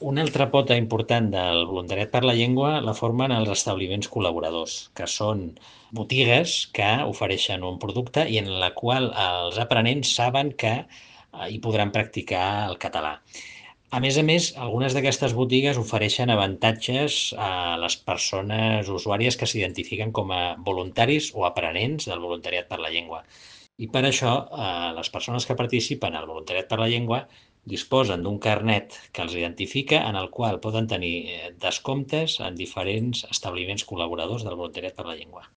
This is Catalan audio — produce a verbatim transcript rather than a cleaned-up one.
Una altra pota important del voluntariat per la llengua la formen els establiments col·laboradors, que són botigues que ofereixen un producte i en la qual els aprenents saben que eh, hi podran practicar el català. A més a més, algunes d'aquestes botigues ofereixen avantatges a les persones usuàries que s'identifiquen com a voluntaris o aprenents del voluntariat per la llengua. I per això, eh, les persones que participen al voluntariat per la llengua disposen d'un carnet que els identifica en el qual poden tenir eh, descomptes en diferents establiments col·laboradors del voluntariat per la llengua.